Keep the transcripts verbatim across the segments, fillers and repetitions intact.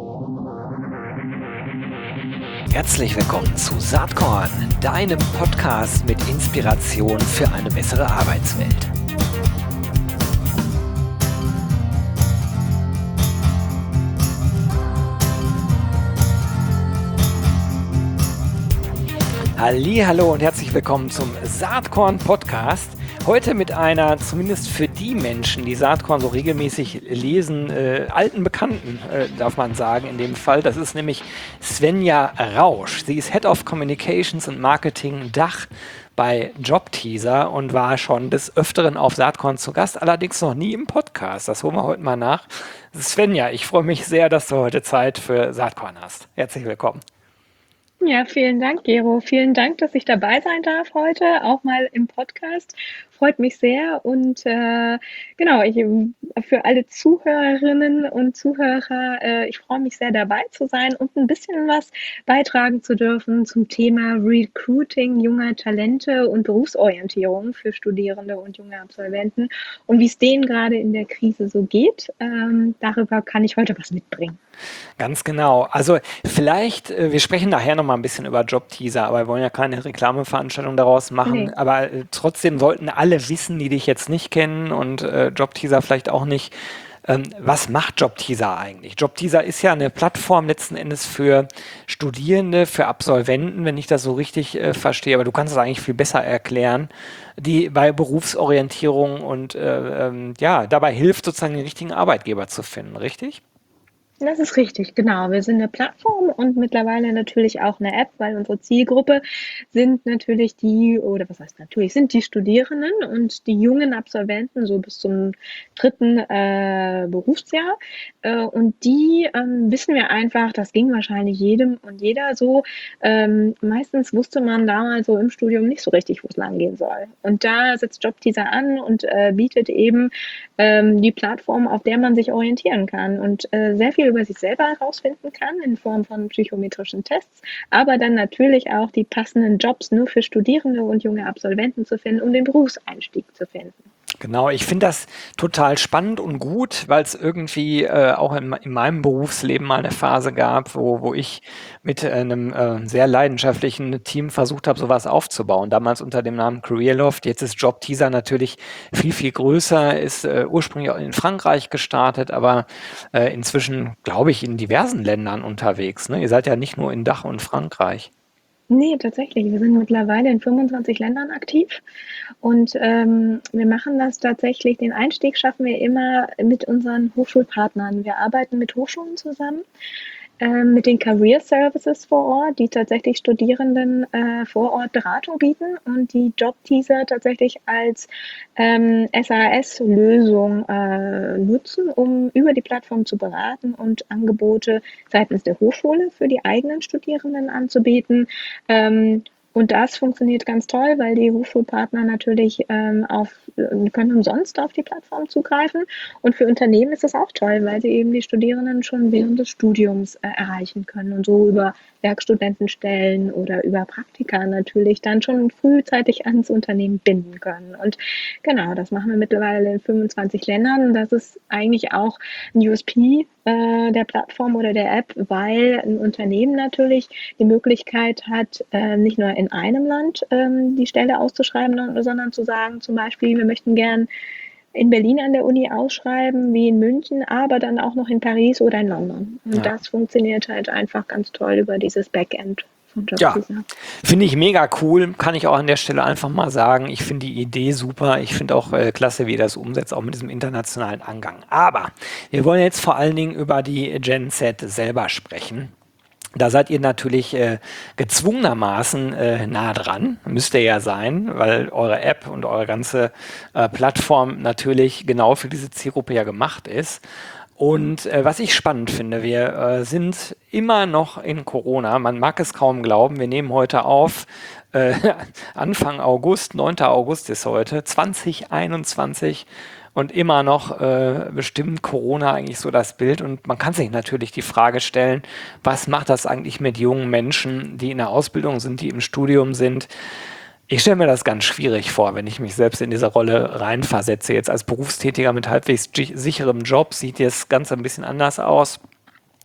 Herzlich willkommen zu Saatkorn, deinem Podcast mit Inspiration für eine bessere Arbeitswelt. Hallihallo und herzlich willkommen zum Saatkorn Podcast. Heute mit einer, zumindest für die Menschen, die Saatkorn so regelmäßig lesen, äh, alten Bekannten, äh, darf man sagen in dem Fall. Das ist nämlich Svenja Rausch. Sie ist Head of Communications und Marketing Dach bei Jobteaser und war schon des Öfteren auf Saatkorn zu Gast, allerdings noch nie im Podcast. Das holen wir heute mal nach. Svenja, ich freue mich sehr, dass du heute Zeit für Saatkorn hast. Herzlich willkommen. Ja, vielen Dank, Gero. Vielen Dank, dass ich dabei sein darf heute, auch mal im Podcast. Freut mich sehr und äh, genau, ich, für alle Zuhörerinnen und Zuhörer, äh, ich freue mich sehr dabei zu sein und ein bisschen was beitragen zu dürfen zum Thema Recruiting junger Talente und Berufsorientierung für Studierende und junge Absolventen und wie es denen gerade in der Krise so geht. Ähm, darüber kann ich heute was mitbringen. Ganz genau. Also vielleicht, äh, wir sprechen nachher nochmal ein bisschen über Jobteaser, aber wir wollen ja keine Reklameveranstaltung daraus machen. Nee. Aber äh, trotzdem sollten alle wissen, die dich jetzt nicht kennen und äh, Jobteaser vielleicht auch nicht. Ähm, was macht Jobteaser eigentlich? Jobteaser ist ja eine Plattform letzten Endes für Studierende, für Absolventen, wenn ich das so richtig äh, verstehe, aber du kannst es eigentlich viel besser erklären, die bei Berufsorientierung und äh, ähm, ja, dabei hilft, sozusagen den richtigen Arbeitgeber zu finden, richtig? Das ist richtig, genau. Wir sind eine Plattform und mittlerweile natürlich auch eine App, weil unsere Zielgruppe sind natürlich die, oder was heißt natürlich, sind die Studierenden und die jungen Absolventen so bis zum dritten äh, Berufsjahr. Äh, und die ähm, wissen wir einfach, das ging wahrscheinlich jedem und jeder so. Ähm, meistens wusste man damals so im Studium nicht so richtig, wo es lang gehen soll. Und da setzt Jobteaser an und äh, bietet eben ähm, die Plattform, auf der man sich orientieren kann und äh, sehr viel über sich selber herausfinden kann in Form von psychometrischen Tests, aber dann natürlich auch die passenden Jobs nur für Studierende und junge Absolventen zu finden, um den Berufseinstieg zu finden. Genau, ich finde das total spannend und gut, weil es irgendwie äh, auch in, in meinem Berufsleben mal eine Phase gab, wo, wo ich mit äh, einem äh, sehr leidenschaftlichen Team versucht habe, sowas aufzubauen. Damals unter dem Namen Careerloft. Jetzt ist Jobteaser natürlich viel, viel größer, ist äh, ursprünglich auch in Frankreich gestartet, aber äh, inzwischen, glaube ich, in diversen Ländern unterwegs. Ne? Ihr seid ja nicht nur in Dach und Frankreich. Nee, tatsächlich. Wir sind mittlerweile in fünfundzwanzig Ländern aktiv und ähm, wir machen das tatsächlich, den Einstieg schaffen wir immer mit unseren Hochschulpartnern. Wir arbeiten mit Hochschulen zusammen, ähm, mit den Career Services vor Ort, die tatsächlich Studierenden äh, vor Ort Beratung bieten und die Jobteaser tatsächlich als ähm, S A S-Lösung äh, nutzen, um über die Plattform zu beraten und Angebote seitens der Hochschule für die eigenen Studierenden anzubieten. Ähm, und das funktioniert ganz toll, weil die Hochschulpartner natürlich ähm, auf, können umsonst auf die Plattform zugreifen. Und für Unternehmen ist das auch toll, weil sie eben die Studierenden schon während des Studiums äh, erreichen können und so über Werkstudentenstellen oder über Praktika natürlich dann schon frühzeitig ans Unternehmen binden können. Und genau, das machen wir mittlerweile in fünfundzwanzig Ländern. Das ist eigentlich auch ein U S P äh, der Plattform oder der App, weil ein Unternehmen natürlich die Möglichkeit hat, äh, nicht nur in einem Land ähm, die Stelle auszuschreiben, sondern zu sagen, zum Beispiel, wir möchten gern in Berlin an der Uni ausschreiben, wie in München, aber dann auch noch in Paris oder in London. Und Ja. das funktioniert halt einfach ganz toll über dieses Backend von Ja, Jobteaser. finde ich mega cool, kann ich auch an der Stelle einfach mal sagen. Ich finde die Idee super. Ich finde auch äh, klasse, wie ihr das umsetzt, auch mit diesem internationalen Angang. Aber wir wollen jetzt vor allen Dingen über die Gen Z selber sprechen. Da seid ihr natürlich äh, gezwungenermaßen äh, nah dran, müsst ihr ja sein, weil eure App und eure ganze äh, Plattform natürlich genau für diese Zielgruppe ja gemacht ist. Und äh, was ich spannend finde, wir äh, sind immer noch in Corona. Man mag es kaum glauben. Wir nehmen heute auf, äh, Anfang August, neunter August ist heute, zwanzig einundzwanzig. Und immer noch äh, bestimmt Corona eigentlich so das Bild. Und man kann sich natürlich die Frage stellen, was macht das eigentlich mit jungen Menschen, die in der Ausbildung sind, die im Studium sind? Ich stelle mir das ganz schwierig vor, wenn ich mich selbst in diese Rolle reinversetze. Jetzt als Berufstätiger mit halbwegs sicherem Job sieht das Ganze ein bisschen anders aus.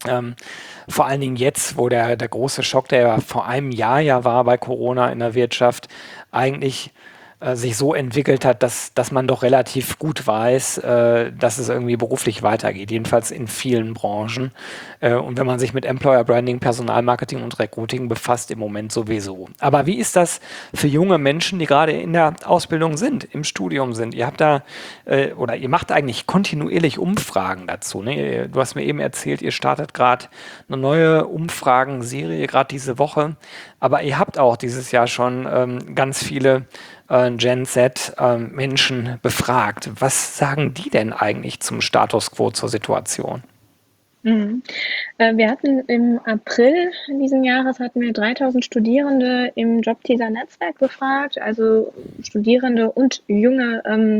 Ähm, vor allen Dingen jetzt, wo der, der große Schock, der ja vor einem Jahr ja war bei Corona in der Wirtschaft, eigentlich äh, sich so entwickelt hat, dass, dass man doch relativ gut weiß, äh, dass es irgendwie beruflich weitergeht, jedenfalls in vielen Branchen. Äh, und wenn man sich mit Employer Branding, Personalmarketing und Recruiting befasst, im Moment sowieso. Aber wie ist das für junge Menschen, die gerade in der Ausbildung sind, im Studium sind? Ihr habt da, äh, oder ihr macht eigentlich kontinuierlich Umfragen dazu. Ne? Du hast mir eben erzählt, ihr startet gerade eine neue Umfragenserie, gerade diese Woche. Aber ihr habt auch dieses Jahr schon ähm, ganz viele äh, Gen Z ähm, Menschen befragt. Was sagen die denn eigentlich zum Status quo, zur Situation? Mhm. Äh, wir hatten im April diesen Jahres hatten wir dreitausend Studierende im Jobteaser-Netzwerk befragt, also Studierende und junge ähm,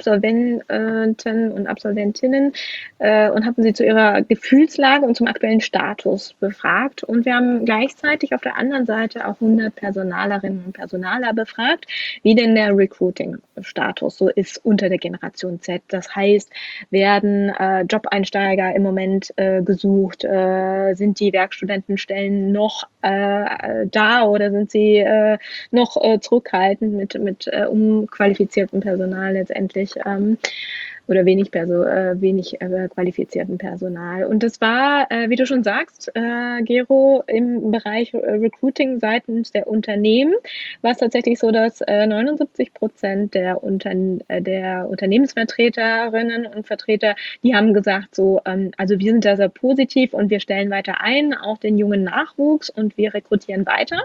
Absolventen und Absolventinnen äh, und haben sie zu ihrer Gefühlslage und zum aktuellen Status befragt. Und wir haben gleichzeitig auf der anderen Seite auch hundert Personalerinnen und Personaler befragt, wie denn der Recruiting-Status so ist unter der Generation Z. Das heißt, werden äh, Jobeinsteiger im Moment äh, gesucht? Äh, sind die Werkstudentenstellen noch äh, da oder sind sie äh, noch äh, zurückhaltend mit, mit äh, unqualifiziertem Personal letztendlich? Ähm, oder wenig, Perso äh, wenig äh, qualifizierten Personal. Und das war, äh, wie du schon sagst, äh, Gero, im Bereich äh, Recruiting seitens der Unternehmen war es tatsächlich so, dass äh, neunundsiebzig Prozent der, Unterne äh, der Unternehmensvertreterinnen und Vertreter, die haben gesagt, so, ähm, also wir sind da sehr positiv und wir stellen weiter ein, auch den jungen Nachwuchs und wir rekrutieren weiter.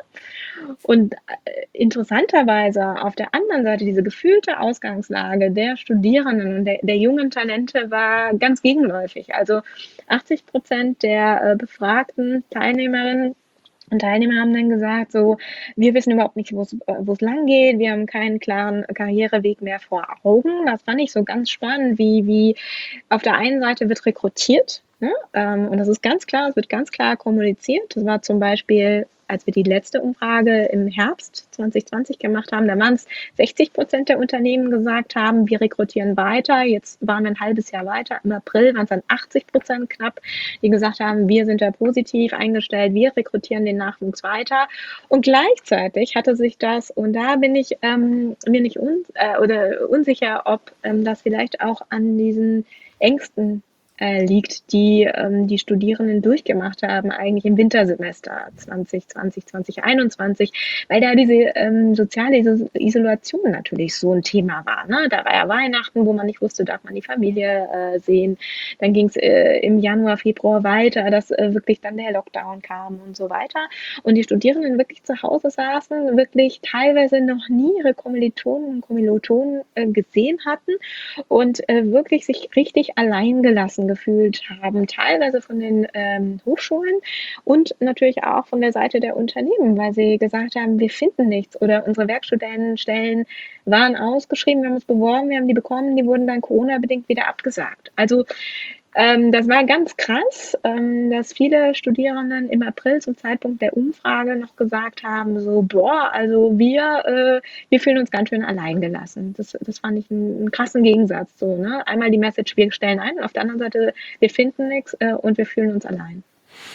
Und äh, interessanterweise auf der anderen Seite diese gefühlte Ausgangslage der Studierenden und der, der jungen Talente war ganz gegenläufig. Also achtzig Prozent der äh, befragten Teilnehmerinnen und Teilnehmer haben dann gesagt, so, wir wissen überhaupt nicht, wo es äh, wo es lang geht, wir haben keinen klaren Karriereweg mehr vor Augen. Das fand ich so ganz spannend, wie, wie auf der einen Seite wird rekrutiert, ne? Ähm, und das ist ganz klar, es wird ganz klar kommuniziert. Das war zum Beispiel, als wir die letzte Umfrage im Herbst zwanzig zwanzig gemacht haben, da waren es sechzig Prozent der Unternehmen gesagt haben, wir rekrutieren weiter. Jetzt waren wir ein halbes Jahr weiter. Im April waren es dann achtzig Prozent knapp, die gesagt haben, wir sind da positiv eingestellt, wir rekrutieren den Nachwuchs weiter. Und gleichzeitig hatte sich das, und da bin ich ähm, mir nicht un, äh, oder unsicher, ob ähm, das vielleicht auch an diesen Ängsten äh, liegt, die ähm, die Studierenden durchgemacht haben, eigentlich im Wintersemester zwanzig zwanzig, zwanzig einundzwanzig, weil da diese ähm, soziale Iso Isolation natürlich so ein Thema war. Ne? Da war ja Weihnachten, wo man nicht wusste, darf man die Familie äh, sehen. Dann ging es äh, im Januar, Februar weiter, dass äh, wirklich dann der Lockdown kam und so weiter. Und die Studierenden wirklich zu Hause saßen, wirklich teilweise noch nie ihre Kommilitonen und Kommilitonen äh, gesehen hatten und äh, wirklich sich richtig alleingelassen gefühlt haben, teilweise von den ähm, Hochschulen und natürlich auch von der Seite der Unternehmen, weil sie gesagt haben, wir finden nichts oder unsere Werkstudentenstellen waren ausgeschrieben, wir haben uns beworben, wir haben die bekommen, die wurden dann Corona-bedingt wieder abgesagt. Also ähm, das war ganz krass, ähm, dass viele Studierenden im April zum Zeitpunkt der Umfrage noch gesagt haben, so, boah, also wir, äh, wir fühlen uns ganz schön alleingelassen. Das, das fand ich einen, einen krassen Gegensatz. So, ne? Einmal die Message, wir stellen ein, und auf der anderen Seite, wir finden nichts äh, und wir fühlen uns allein.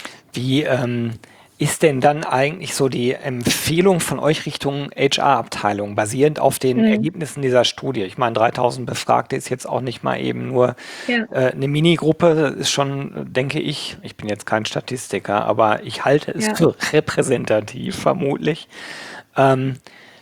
Wie ähm, ist denn dann eigentlich so die Empfehlung von euch Richtung H R-Abteilung, basierend auf den Mhm. Ergebnissen dieser Studie? Ich meine, dreitausend Befragte ist jetzt auch nicht mal eben nur Ja, äh, eine Minigruppe. Das ist schon, denke ich, ich bin jetzt kein Statistiker, aber ich halte es ja. für repräsentativ, vermutlich. Ähm,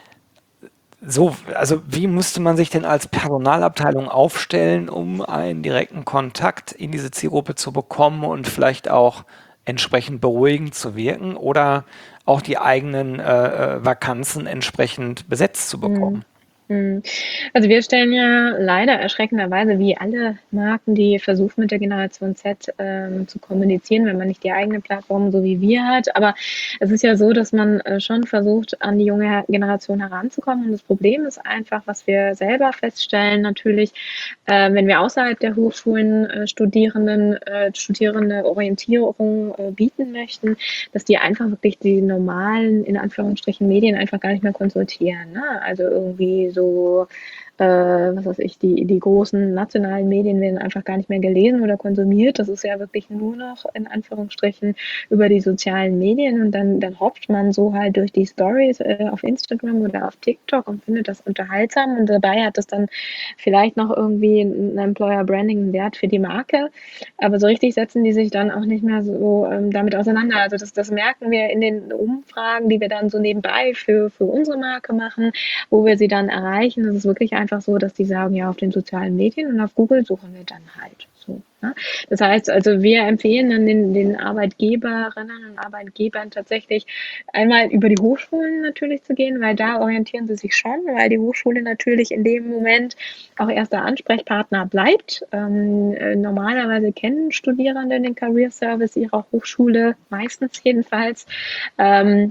so, also wie müsste man sich denn als Personalabteilung aufstellen, um einen direkten Kontakt in diese Zielgruppe zu bekommen und vielleicht auch entsprechend beruhigend zu wirken oder auch die eigenen äh, äh, Vakanzen entsprechend besetzt zu Mhm. bekommen? Mhm. Also wir stellen ja leider erschreckenderweise wie alle Marken, die versuchen mit der Generation Z ähm, zu kommunizieren, wenn man nicht die eigene Plattform so wie wir hat. Aber es ist ja so, dass man äh, schon versucht, an die junge Her- Generation heranzukommen. Und das Problem ist einfach, was wir selber feststellen, natürlich, äh, wenn wir außerhalb der Hochschulen äh, Studierenden, äh, Studierende Orientierung äh, bieten möchten, dass die einfach wirklich die normalen, in Anführungsstrichen, Medien einfach gar nicht mehr konsultieren. Ne? Also irgendwie so äh, was weiß ich, die, die großen nationalen Medien werden einfach gar nicht mehr gelesen oder konsumiert. Das ist ja wirklich nur noch in Anführungsstrichen über die sozialen Medien und dann, dann hoppt man so halt durch die Stories äh, auf Instagram oder auf TikTok und findet das unterhaltsam und dabei hat es dann vielleicht noch irgendwie ein Employer Branding einen Wert für die Marke, aber so richtig setzen die sich dann auch nicht mehr so ähm, damit auseinander. Also das, das merken wir in den Umfragen, die wir dann so nebenbei für, für unsere Marke machen, wo wir sie dann erreichen. Es ist wirklich einfach so, dass die sagen, ja, auf den sozialen Medien und auf Google suchen wir dann halt so. Ne? Das heißt, also wir empfehlen dann den, den Arbeitgeberinnen und Arbeitgebern tatsächlich einmal über die Hochschulen natürlich zu gehen, weil da orientieren sie sich schon, weil die Hochschule natürlich in dem Moment auch erster Ansprechpartner bleibt. Ähm, äh, normalerweise kennen Studierende den Career Service ihrer Hochschule, meistens jedenfalls. Ähm,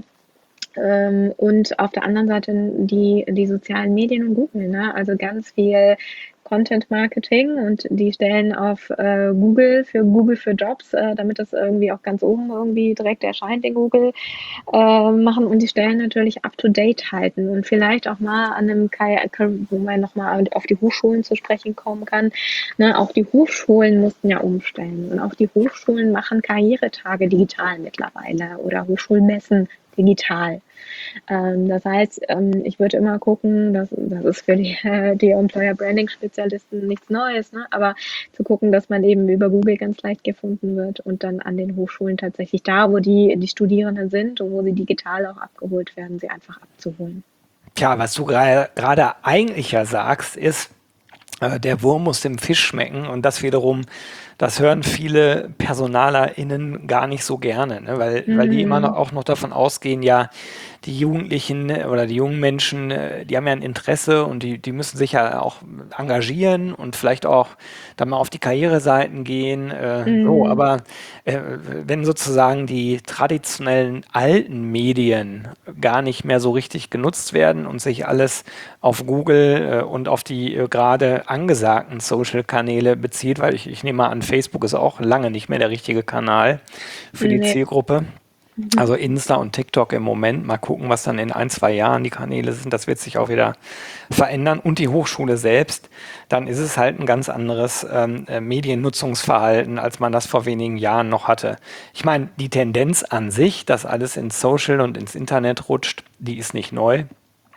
ähm, und auf der anderen Seite die, die sozialen Medien und Google, ne? Also ganz viel Content Marketing und die stellen auf äh, Google für Google für Jobs, äh, damit das irgendwie auch ganz oben irgendwie direkt erscheint in Google, äh, machen und die Stellen natürlich up to date halten und vielleicht auch mal an einem K I, wo man nochmal auf die Hochschulen zu sprechen kommen kann. Ne, auch die Hochschulen mussten ja umstellen und auch die Hochschulen machen Karrieretage digital mittlerweile oder Hochschulmessen digital. Ähm, das heißt, ähm, ich würde immer gucken, dass, das ist für die, äh, die Employer Branding Spezialisten nichts Neues, ne? Aber zu gucken, dass man eben über Google ganz leicht gefunden wird und dann an den Hochschulen tatsächlich da, wo die, die Studierenden sind und wo sie digital auch abgeholt werden, sie einfach abzuholen. Tja, was du gra- gerade eigentlich ja sagst, ist, äh, der Wurm muss dem Fisch schmecken und das wiederum, das hören viele PersonalerInnen gar nicht so gerne, ne? Weil, weil die immer noch, Mhm. auch noch davon ausgehen, ja, die Jugendlichen äh, oder die jungen Menschen, äh, die haben ja ein Interesse und die, die müssen sich ja auch engagieren und vielleicht auch dann mal auf die Karriereseiten gehen. Äh, so, Mhm. aber äh, wenn sozusagen die traditionellen alten Medien gar nicht mehr so richtig genutzt werden und sich alles auf Google äh, und auf die äh, gerade angesagten Social-Kanäle bezieht, weil ich, ich nehme mal an, Facebook ist auch lange nicht mehr der richtige Kanal für die Nee. Zielgruppe. Mhm. Also Insta und TikTok im Moment. Mal gucken, was dann in ein, zwei Jahren die Kanäle sind. Das wird sich auch wieder verändern. Und die Hochschule selbst, dann ist es halt ein ganz anderes ähm, äh, Mediennutzungsverhalten, als man das vor wenigen Jahren noch hatte. Ich meine, die Tendenz an sich, dass alles ins Social und ins Internet rutscht, die ist nicht neu.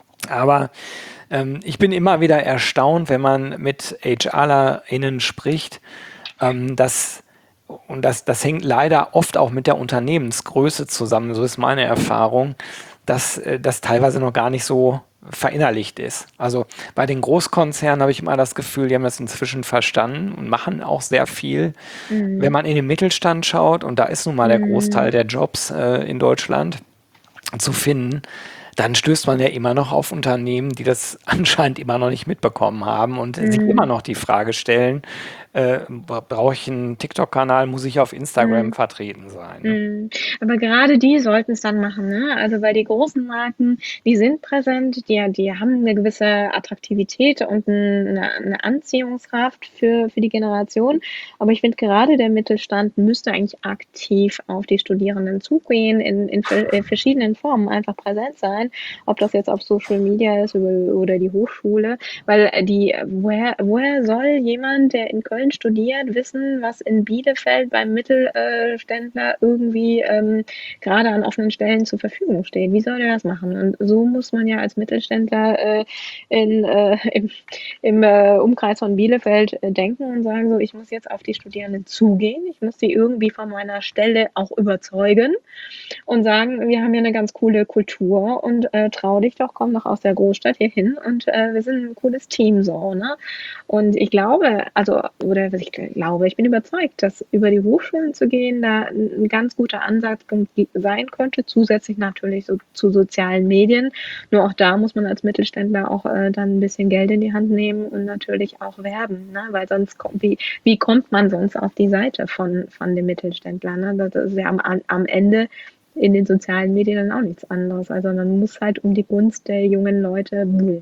Aber ähm, ich bin immer wieder erstaunt, wenn man mit HRlerInnen spricht, ähm, dass, und das, das hängt leider oft auch mit der Unternehmensgröße zusammen, so ist meine Erfahrung, dass äh, das teilweise noch gar nicht so verinnerlicht ist. Also bei den Großkonzernen habe ich immer das Gefühl, die haben das inzwischen verstanden und machen auch sehr viel. Wenn Mhm. man in den Mittelstand schaut, und da ist nun mal der Großteil Mhm. der Jobs äh, in Deutschland zu finden, dann stößt man ja immer noch auf Unternehmen, die das anscheinend immer noch nicht mitbekommen haben und sich immer Mhm. noch die Frage stellen, äh, bra- brauche ich einen TikTok-Kanal, muss ich auf Instagram Mhm. vertreten sein? Ne? Mhm. Aber gerade die sollten es dann machen, ne? Also, weil die großen Marken, die sind präsent, die die haben eine gewisse Attraktivität und 'n 'ne 'ne Anziehungskraft für für die Generation. Aber ich finde, gerade der Mittelstand müsste eigentlich aktiv auf die Studierenden zugehen, in in ver in verschiedenen Formen einfach präsent sein, ob das jetzt auf Social Media ist über oder die Hochschule, weil, äh, die woher woher soll jemand, der in Köln studiert, wissen, was in Bielefeld beim Mittelständler irgendwie ähm, gerade an offenen Stellen zur Verfügung steht? Wie soll der das machen? Und so muss man ja als Mittelständler äh, in, äh, im, im äh, Umkreis von Bielefeld äh, denken und sagen, so, ich muss jetzt auf die Studierenden zugehen, ich muss sie irgendwie von meiner Stelle auch überzeugen und sagen, wir haben hier eine ganz coole Kultur und äh, trau dich doch, komm doch aus der Großstadt hier hin und äh, wir sind ein cooles Team so, ne? Und ich glaube, also, oder was ich glaube, ich bin überzeugt, dass über die Hochschulen zu gehen, da ein, ein ganz guter Ansatzpunkt sein könnte, zusätzlich natürlich so zu sozialen Medien. Nur auch da muss man als Mittelständler auch äh, dann ein bisschen Geld in die Hand nehmen und natürlich auch werben, ne? Weil sonst kommt, wie, wie kommt man sonst auf die Seite von, von dem Mittelständler? Ne? Das ist ja am, am Ende in den sozialen Medien dann auch nichts anderes. Also man muss halt um die Gunst der jungen Leute buhlen.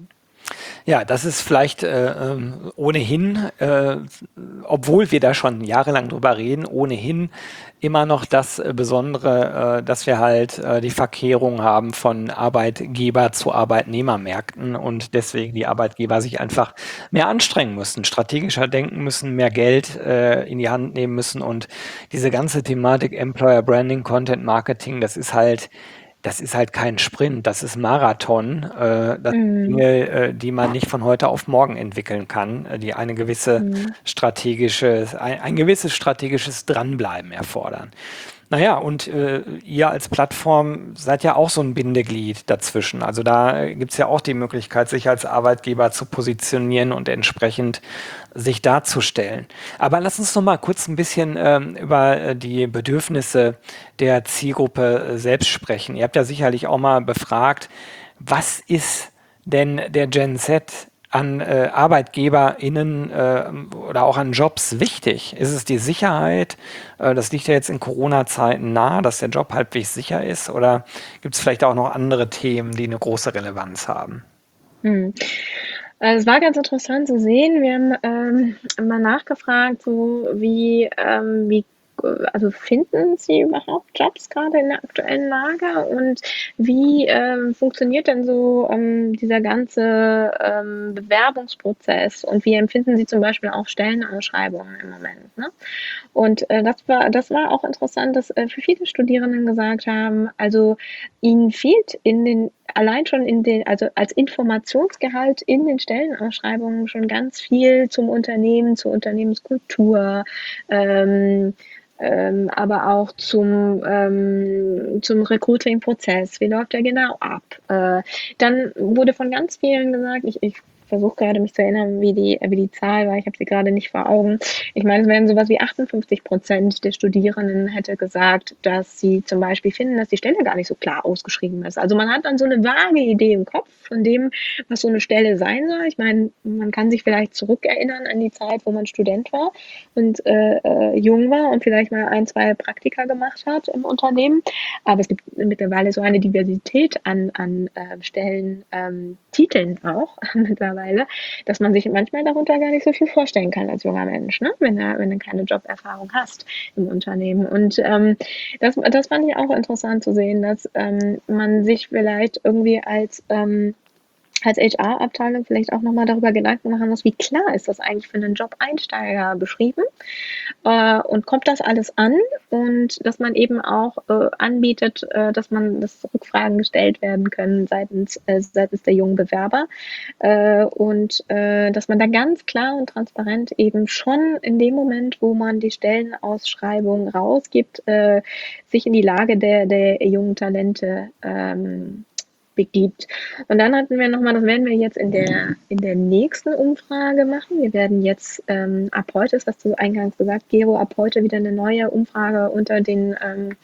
Ja, das ist vielleicht äh, ähm, ohnehin, äh, obwohl wir da schon jahrelang drüber reden, ohnehin immer noch das äh, Besondere, äh, dass wir halt äh, die Verkehrung haben von Arbeitgeber zu Arbeitnehmermärkten und deswegen die Arbeitgeber sich einfach mehr anstrengen müssen, strategischer denken müssen, mehr Geld äh, in die Hand nehmen müssen und diese ganze Thematik Employer Branding, Content Marketing, das ist halt das ist halt kein Sprint, das ist Marathon. Äh, das sind Mhm. Dinge, äh, die man nicht von heute auf morgen entwickeln kann, äh, die eine gewisse Mhm. strategische, ein, ein gewisses strategisches Dranbleiben erfordern. Naja, und äh, ihr als Plattform seid ja auch so ein Bindeglied dazwischen. Also da gibt es ja auch die Möglichkeit, sich als Arbeitgeber zu positionieren und entsprechend sich darzustellen. Aber lass uns noch mal kurz ein bisschen ähm, über äh, die Bedürfnisse der Zielgruppe äh, selbst sprechen. Ihr habt ja sicherlich auch mal befragt, was ist denn der Gen Z an äh, ArbeitgeberInnen äh, oder auch an Jobs wichtig? Ist es die Sicherheit? Äh, das liegt ja jetzt in Corona-Zeiten nahe, dass der Job halbwegs sicher ist. Oder gibt es vielleicht auch noch andere Themen, die eine große Relevanz haben? Mhm. Also, es war ganz interessant zu sehen. Wir haben, ähm, mal nachgefragt, so wie, ähm, wie äh, also finden Sie überhaupt Jobs gerade in der aktuellen Lage und wie, ähm, funktioniert denn so, ähm, dieser ganze, ähm, Bewerbungsprozess und wie empfinden Sie zum Beispiel auch Stellenausschreibungen im Moment, ne? Und, äh, das war das war auch interessant, dass, äh, für viele Studierenden gesagt haben, also, ihnen fehlt in den allein schon in den also, als Informationsgehalt in den Stellenausschreibungen schon ganz viel zum Unternehmen, zur Unternehmenskultur, ähm, ähm, aber auch zum, ähm, zum Recruiting-Prozess. Wie läuft der genau ab? Äh, dann wurde von ganz vielen gesagt, ich, ich versuche gerade mich zu erinnern, wie die, wie die Zahl war, ich habe sie gerade nicht vor Augen. Ich meine, es wären sowas wie achtundfünfzig Prozent der Studierenden hätte gesagt, dass sie zum Beispiel finden, dass die Stelle gar nicht so klar ausgeschrieben ist. Also man hat dann so eine vage Idee im Kopf von dem, was so eine Stelle sein soll. Ich meine, man kann sich vielleicht zurückerinnern an die Zeit, wo man Student war und äh, äh, jung war und vielleicht mal ein, zwei Praktika gemacht hat im Unternehmen. Aber es gibt mittlerweile so eine Diversität an, an äh, Stellen, ähm, Titeln auch mittlerweile, dass man sich manchmal darunter gar nicht so viel vorstellen kann als junger Mensch, ne? wenn, er, wenn du keine Joberfahrung hast im Unternehmen. Und ähm, das, das fand ich auch interessant zu sehen, dass ähm, man sich vielleicht irgendwie als ähm, als H R-Abteilung vielleicht auch nochmal darüber Gedanken machen muss, wie klar ist das eigentlich für einen Job-Einsteiger beschrieben äh, und kommt das alles an und dass man eben auch äh, anbietet, äh, dass man, dass Rückfragen gestellt werden können seitens, äh, seitens der jungen Bewerber äh, und äh, dass man da ganz klar und transparent eben schon in dem Moment, wo man die Stellenausschreibung rausgibt, äh, sich in die Lage der, der jungen Talente ähm, begibt. Und dann hatten wir nochmal, das werden wir jetzt in der, in der nächsten Umfrage machen. Wir werden jetzt ähm, ab heute, ist was du eingangs gesagt, Gero, ab heute wieder eine neue Umfrage unter den, ähm,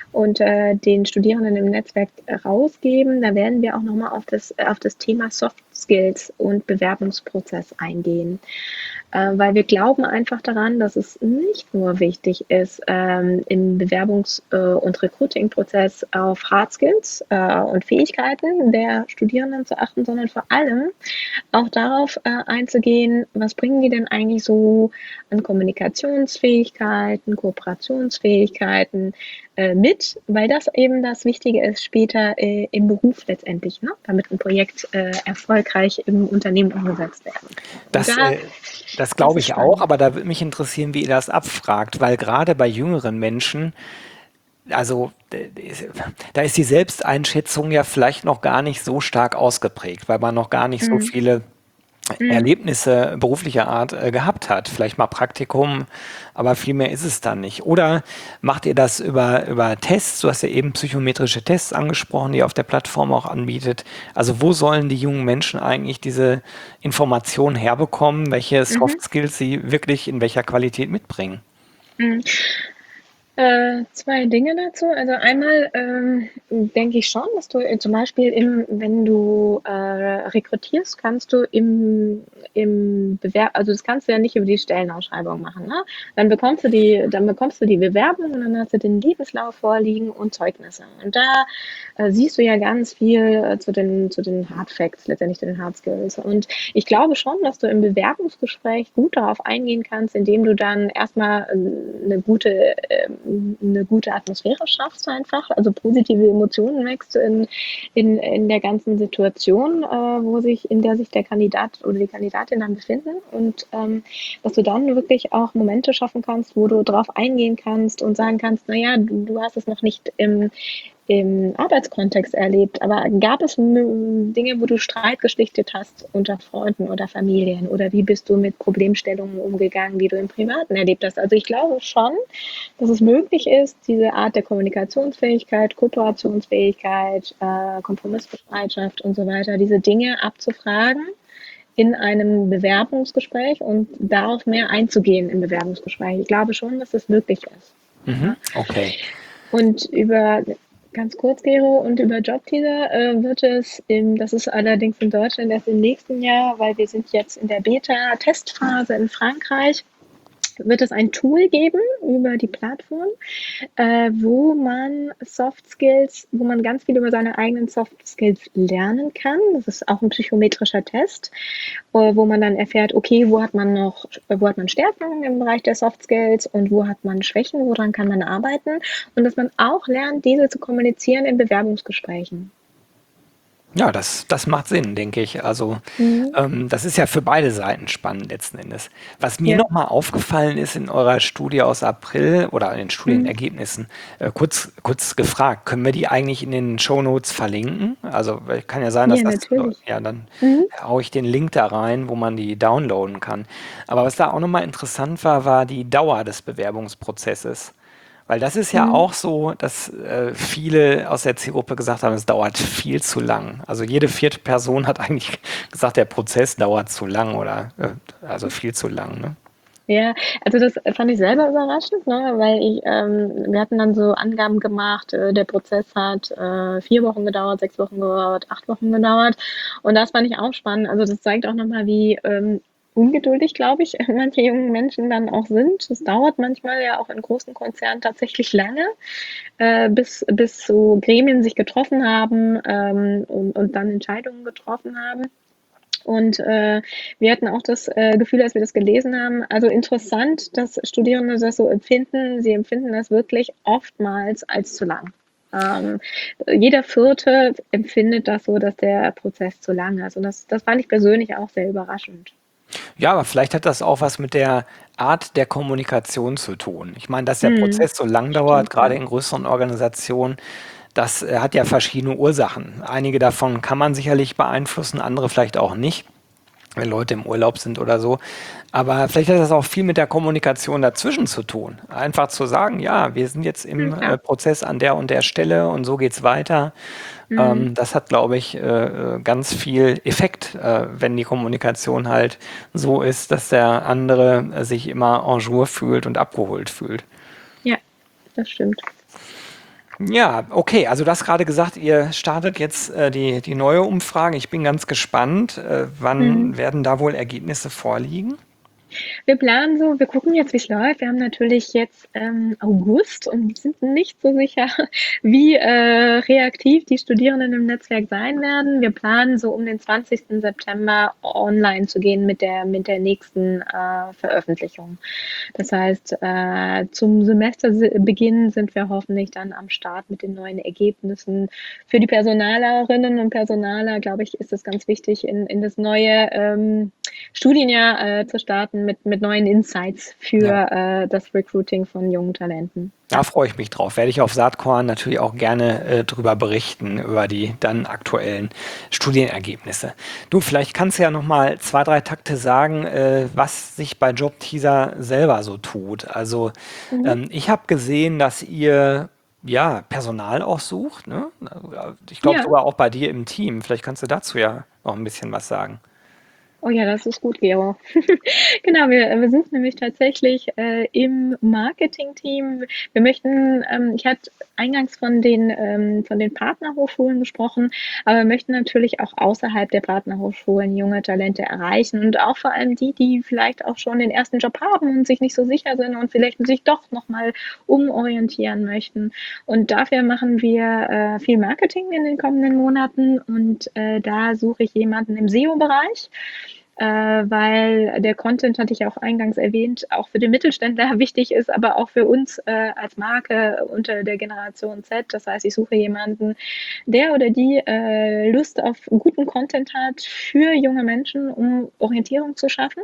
unter den Studierenden im Netzwerk rausgeben. Da werden wir auch nochmal auf das, auf das Thema Soft Skills und Bewerbungsprozess eingehen. Äh, weil wir glauben einfach daran, dass es nicht nur wichtig ist, ähm, im Bewerbungs- äh, und Recruiting-Prozess auf Hard Skills äh, und Fähigkeiten der Studierenden zu achten, sondern vor allem auch darauf äh, einzugehen, was bringen die denn eigentlich so an Kommunikationsfähigkeiten, Kooperationsfähigkeiten äh, mit, weil das eben das Wichtige ist später äh, im Beruf letztendlich, ne? Damit ein Projekt äh, erfolgreich im Unternehmen umgesetzt werden. Und Das, da, äh, das das glaube ist ich auch, spannend. aber da würde mich interessieren, wie ihr das abfragt, weil gerade bei jüngeren Menschen, also d- d- da ist die Selbsteinschätzung ja vielleicht noch gar nicht so stark ausgeprägt, weil man noch gar nicht so Mhm. viele Mhm. Erlebnisse beruflicher Art äh, gehabt hat. Vielleicht mal Praktikum, aber viel mehr ist es dann nicht. Oder macht ihr das über, über Tests? Du hast ja eben psychometrische Tests angesprochen, die ihr auf der Plattform auch anbietet. Also wo sollen die jungen Menschen eigentlich diese Informationen herbekommen, welche Mhm. Soft Skills sie wirklich in welcher Qualität mitbringen? Mhm. Äh, zwei Dinge dazu. Also einmal ähm, denke ich schon, dass du äh, zum Beispiel im, wenn du äh, rekrutierst, kannst du im, im Bewerb, also das kannst du ja nicht über die Stellenausschreibung machen, ne? Dann bekommst du die, dann bekommst du die Bewerbung und dann hast du den Lebenslauf vorliegen und Zeugnisse. Und da äh, siehst du ja ganz viel äh, zu den, zu den Hard Facts, letztendlich zu den Hard Skills. Und ich glaube schon, dass du im Bewerbungsgespräch gut darauf eingehen kannst, indem du dann erstmal äh, eine gute, äh, eine gute Atmosphäre schaffst einfach, also positive Emotionen wächst in, in, in der ganzen Situation, äh, wo sich, in der sich der Kandidat oder die Kandidatin dann befinden und ähm, dass du dann wirklich auch Momente schaffen kannst, wo du darauf eingehen kannst und sagen kannst, naja, du, du hast es noch nicht im, im Arbeitskontext erlebt, aber gab es Dinge, wo du Streit geschlichtet hast unter Freunden oder Familien oder wie bist du mit Problemstellungen umgegangen, die du im Privaten erlebt hast? Also ich glaube schon, dass es möglich ist, diese Art der Kommunikationsfähigkeit, Kooperationsfähigkeit, äh, Kompromissbereitschaft und so weiter, diese Dinge abzufragen in einem Bewerbungsgespräch und darauf mehr einzugehen im Bewerbungsgespräch. Ich glaube schon, dass das möglich ist. Mhm, Ja. okay. Und über ganz kurz, Gero, und über Jobteaser äh, wird es, im, das ist allerdings in Deutschland erst im nächsten Jahr, weil wir sind jetzt in der Beta-Testphase in Frankreich, wird es ein Tool geben über die Plattform, äh, wo man Soft Skills, wo man ganz viel über seine eigenen Soft Skills lernen kann. Das ist auch ein psychometrischer Test, äh, wo man dann erfährt, okay, wo hat man noch, wo hat man Stärken im Bereich der Soft Skills und wo hat man Schwächen, woran kann man arbeiten und dass man auch lernt, diese zu kommunizieren in Bewerbungsgesprächen. Ja, das, das macht Sinn, denke ich. Also Mhm. ähm, das ist ja für beide Seiten spannend letzten Endes. Was mir Ja. nochmal aufgefallen ist in eurer Studie aus April oder in den Mhm. Studienergebnissen, äh, kurz, kurz gefragt, können wir die eigentlich in den Shownotes verlinken? Also weil kann ja sein, dass Ja, das, Leu- natürlich. ja, dann Mhm. haue ich den Link da rein, wo man die downloaden kann. Aber was da auch nochmal interessant war, war die Dauer des Bewerbungsprozesses. Weil das ist ja Mhm. auch so, dass äh, viele aus der Zielgruppe gesagt haben, es dauert viel zu lang. Also jede vierte Person hat eigentlich gesagt, der Prozess dauert zu lang oder äh, also viel zu lang. Ne? Ja, also das fand ich selber überraschend, ne, weil ich, ähm, wir hatten dann so Angaben gemacht, äh, der Prozess hat äh, vier Wochen gedauert, sechs Wochen gedauert, acht Wochen gedauert. Und das fand ich auch spannend. Also das zeigt auch nochmal, wie ähm, ungeduldig, glaube ich, manche jungen Menschen dann auch sind. Es dauert manchmal ja auch in großen Konzernen tatsächlich lange, äh, bis, bis so Gremien sich getroffen haben ähm, und, und dann Entscheidungen getroffen haben. Und äh, wir hatten auch das äh, Gefühl, als wir das gelesen haben, also interessant, dass Studierende das so empfinden. Sie empfinden das wirklich oftmals als zu lang. Ähm, jeder Vierte empfindet das so, dass der Prozess zu lang ist. Und das, das fand ich persönlich auch sehr überraschend. Ja, aber vielleicht hat das auch was mit der Art der Kommunikation zu tun. Ich meine, dass der Hm, Prozess so lang dauert, stimmt, gerade ja. in größeren Organisationen, das äh, hat ja verschiedene Ursachen. Einige davon kann man sicherlich beeinflussen, andere vielleicht auch nicht, wenn Leute im Urlaub sind oder so. Aber vielleicht hat das auch viel mit der Kommunikation dazwischen zu tun. Einfach zu sagen, ja, wir sind jetzt Hm, im äh, klar. Prozess an der und der Stelle und so geht's weiter. Hm. Ähm, das hat, glaube ich, äh, äh, ganz viel Effekt, äh, wenn die Kommunikation halt so ist, dass der andere äh, sich immer en jour fühlt und abgeholt fühlt. Ja, das stimmt. Ja, okay. Also du hast gerade gesagt, ihr startet jetzt äh, die, die neue Umfrage. Ich bin ganz gespannt. Äh, Mhm. wann werden da wohl Ergebnisse vorliegen? Wir planen so, wir gucken jetzt, wie es läuft. Wir haben natürlich jetzt ähm, August und sind nicht so sicher, wie äh, reaktiv die Studierenden im Netzwerk sein werden. Wir planen so um den zwanzigsten September online zu gehen mit der, mit der nächsten äh, Veröffentlichung. Das heißt, äh, zum Semesterbeginn sind wir hoffentlich dann am Start mit den neuen Ergebnissen. Für die Personalerinnen und Personaler, glaube ich, ist es ganz wichtig, in, in das neue ähm, Studienjahr äh, zu starten mit, mit neuen Insights Ja. für äh, das Recruiting von jungen Talenten. Da Ja. freue ich mich drauf. Werde ich auf Saatkorn natürlich auch gerne äh, drüber berichten, über die dann aktuellen Studienergebnisse. Du, vielleicht kannst du ja noch mal zwei, drei Takte sagen, äh, was sich bei Jobteaser selber so tut. Also Mhm. ähm, ich habe gesehen, dass ihr ja Personal auch sucht, ne? Ich glaube Ja. sogar auch bei dir im Team. Vielleicht kannst du dazu ja noch ein bisschen was sagen. Oh ja, das ist gut, Gero. Genau, wir, wir sind nämlich tatsächlich äh, im Marketing-Team. Wir möchten, ähm, ich hatte eingangs von den, ähm, von den Partnerhochschulen gesprochen, aber wir möchten natürlich auch außerhalb der Partnerhochschulen junge Talente erreichen und auch vor allem die, die vielleicht auch schon den ersten Job haben und sich nicht so sicher sind und vielleicht sich doch nochmal umorientieren möchten. Und dafür machen wir äh, viel Marketing in den kommenden Monaten und äh, da suche ich jemanden im S E O-Bereich, äh, weil der Content, hatte ich ja auch eingangs erwähnt, auch für den Mittelständler wichtig ist, aber auch für uns äh, als Marke unter der Generation Z. Das heißt, ich suche jemanden, der oder die äh, Lust auf guten Content hat für junge Menschen, um Orientierung zu schaffen.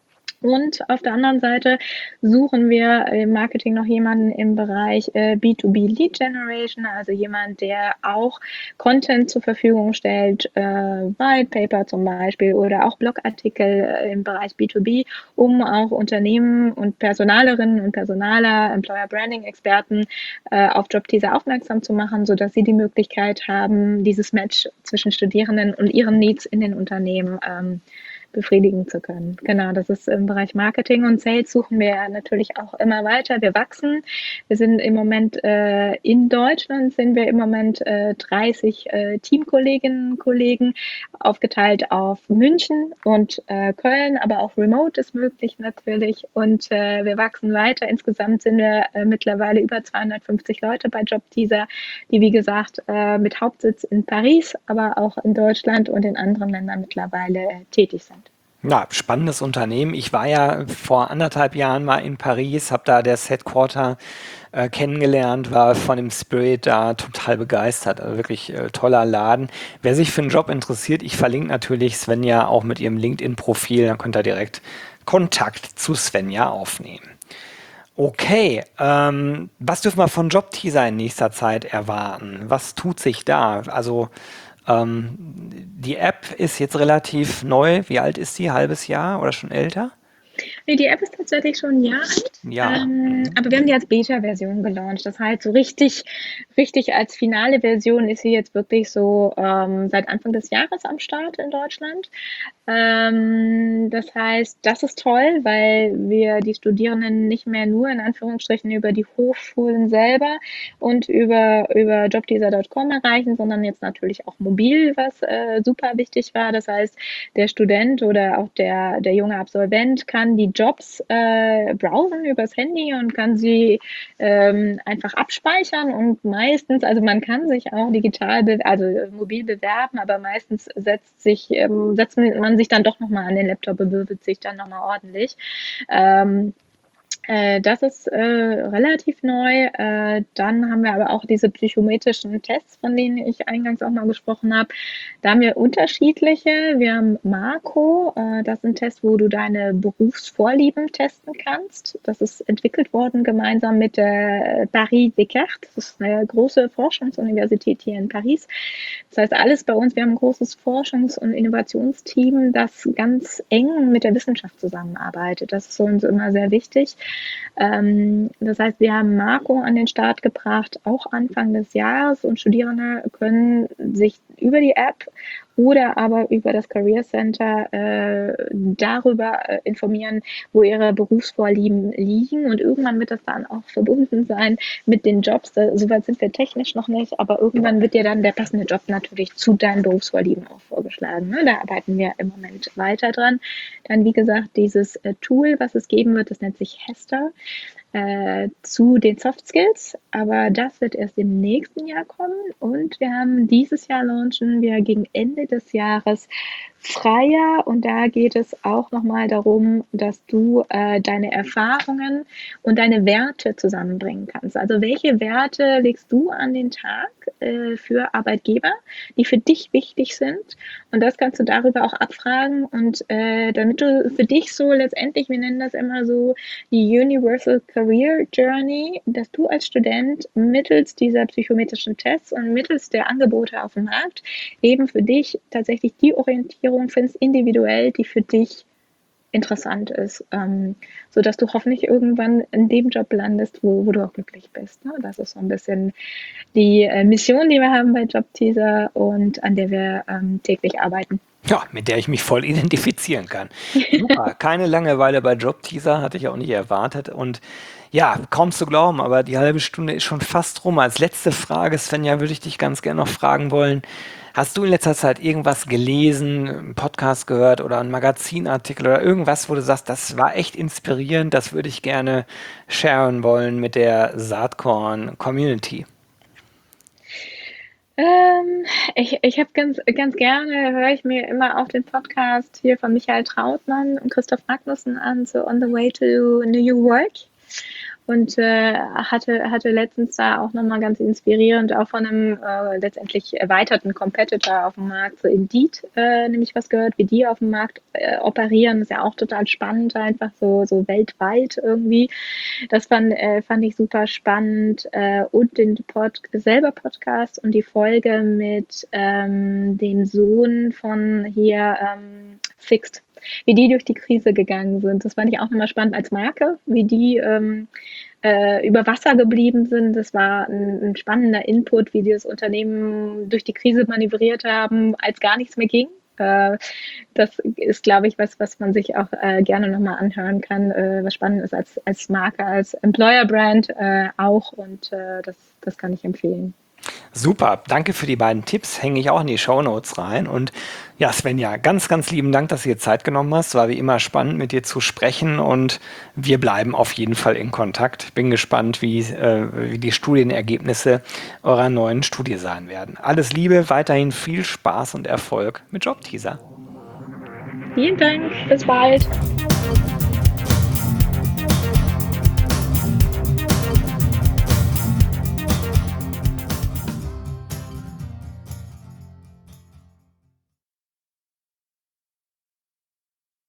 Und auf der anderen Seite suchen wir im Marketing noch jemanden im Bereich äh, B zwei B Lead Generation, also jemand, der auch Content zur Verfügung stellt, äh, White Paper zum Beispiel oder auch Blogartikel äh, im Bereich B zwei B, um auch Unternehmen und Personalerinnen und Personaler, Employer Branding Experten äh, auf Jobteaser aufmerksam zu machen, sodass sie die Möglichkeit haben, dieses Match zwischen Studierenden und ihren Needs in den Unternehmen ähm, befriedigen zu können. Genau, das ist im Bereich Marketing und Sales suchen wir natürlich auch immer weiter. Wir wachsen. Wir sind im Moment äh, in Deutschland sind wir im Moment äh, dreißig äh, Teamkolleginnen und Kollegen aufgeteilt auf München und äh, Köln, aber auch Remote ist möglich natürlich und äh, wir wachsen weiter. Insgesamt sind wir äh, mittlerweile über zweihundertfünfzig Leute bei Jobteaser, die wie gesagt äh, mit Hauptsitz in Paris, aber auch in Deutschland und in anderen Ländern mittlerweile äh, tätig sind. Ja, spannendes Unternehmen. Ich war ja vor anderthalb Jahren mal in Paris, habe da das Headquarter äh, kennengelernt, war von dem Spirit da total begeistert. Also wirklich äh, toller Laden. Wer sich für einen Job interessiert, ich verlinke natürlich Svenja auch mit ihrem LinkedIn-Profil, dann könnt ihr direkt Kontakt zu Svenja aufnehmen. Okay, ähm, was dürfen wir von Jobteaser in nächster Zeit erwarten? Was tut sich da? Also ähm, die App ist jetzt relativ neu. Wie alt ist die? Halbes Jahr oder schon älter? Nee, die App ist tatsächlich schon ein Jahr alt, Ja. ähm, Mhm. aber wir haben die als Beta-Version gelauncht. Das heißt, so richtig, richtig als finale Version ist sie jetzt wirklich so ähm, seit Anfang des Jahres am Start in Deutschland. Ähm, das heißt, das ist toll, weil wir die Studierenden nicht mehr nur in Anführungsstrichen über die Hochschulen selber und über, über jobteaser Punkt com erreichen, sondern jetzt natürlich auch mobil, was äh, super wichtig war. Das heißt, der Student oder auch der, der junge Absolvent kann die Jobs äh, browsen übers Handy und kann sie ähm, einfach abspeichern und meistens, also man kann sich auch digital, be also mobil bewerben, aber meistens setzt sich, ähm, setzt man sich dann doch nochmal an den Laptop und bewirbt sich dann nochmal ordentlich. Ähm, äh, das ist äh, relativ neu. Äh, dann haben wir aber auch diese psychometrischen Tests, von denen ich eingangs auch mal gesprochen habe. Da haben wir unterschiedliche. Wir haben Marco, äh, das ist ein Test, wo du deine Berufsvorlieben testen kannst. Das ist entwickelt worden gemeinsam mit der Paris Descartes. Das ist eine große Forschungsuniversität hier in Paris. Das heißt, alles bei uns, wir haben ein großes Forschungs- und Innovationsteam, das ganz eng mit der Wissenschaft zusammenarbeitet. Das ist für uns immer sehr wichtig. Ähm, das heißt, wir haben Marco an den Start gebracht, auch Anfang des Jahres und Studierende können sich über die App oder aber über das Career Center äh, darüber äh, informieren, wo ihre Berufsvorlieben liegen und irgendwann wird das dann auch verbunden sein mit den Jobs. Da, soweit sind wir technisch noch nicht, aber irgendwann wird dir dann der passende Job natürlich zu deinen Berufsvorlieben auch vorgeschlagen. Ne? Da arbeiten wir im Moment weiter dran. Dann, wie gesagt, dieses äh, Tool, was es geben wird, das nennt sich Hester äh, zu den Soft Skills, aber das wird erst im nächsten Jahr kommen und wir haben dieses Jahr launchen wir gegen Ende des Jahres Freier und da geht es auch nochmal darum, dass du äh, deine Erfahrungen und deine Werte zusammenbringen kannst. Also welche Werte legst du an den Tag äh, für Arbeitgeber, die für dich wichtig sind und das kannst du darüber auch abfragen und äh, damit du für dich so letztendlich, wir nennen das immer so, die Universal Career Journey, dass du als Student mittels dieser psychometrischen Tests und mittels der Angebote auf dem Markt eben für dich tatsächlich die Orientierung findest, individuell, die für dich interessant ist, ähm, sodass du hoffentlich irgendwann in dem Job landest, wo, wo du auch glücklich bist. Ne? Das ist so ein bisschen die äh, Mission, die wir haben bei Jobteaser und an der wir ähm, täglich arbeiten. Ja, mit der ich mich voll identifizieren kann. Super, keine Langeweile bei Jobteaser, hatte ich auch nicht erwartet. Und ja, kaum zu glauben, aber die halbe Stunde ist schon fast rum. Als letzte Frage, Svenja, würde ich dich ganz gerne noch fragen wollen. Hast du in letzter Zeit irgendwas gelesen, einen Podcast gehört oder einen Magazinartikel oder irgendwas, wo du sagst, das war echt inspirierend, das würde ich gerne sharen wollen mit der Saatkorn Community? Ähm, ich ich habe ganz ganz gerne höre ich mir immer auch den Podcast hier von Michael Trautmann und Christoph Magnussen an, so On the Way to New Work. Und äh, hatte, hatte letztens da auch nochmal ganz inspirierend auch von einem äh, letztendlich erweiterten Competitor auf dem Markt, so Indeed, äh, nämlich was gehört, wie die auf dem Markt äh, operieren. Ist ja auch total spannend, einfach so, so weltweit irgendwie. Das fand, äh, fand ich super spannend. Äh, und den Pod selber Podcast und die Folge mit ähm, dem Sohn von hier ähm, Sixt, wie die durch die Krise gegangen sind. Das fand ich auch nochmal spannend als Marke, wie die ähm, äh, über Wasser geblieben sind. Das war ein, ein spannender Input, wie die das Unternehmen durch die Krise manövriert haben, als gar nichts mehr ging. Äh, das ist, glaube ich, was, was man sich auch äh, gerne nochmal anhören kann, äh, was spannend ist als, als Marke, als Employer-Brand äh, auch. Und äh, das, das kann ich empfehlen. Super, danke für die beiden Tipps, hänge ich auch in die Shownotes rein. Und ja, Svenja, ganz, ganz lieben Dank, dass du dir Zeit genommen hast. War wie immer spannend, mit dir zu sprechen und wir bleiben auf jeden Fall in Kontakt. Bin gespannt, wie, äh, wie die Studienergebnisse eurer neuen Studie sein werden. Alles Liebe, weiterhin viel Spaß und Erfolg mit Jobteaser. Vielen Dank, bis bald.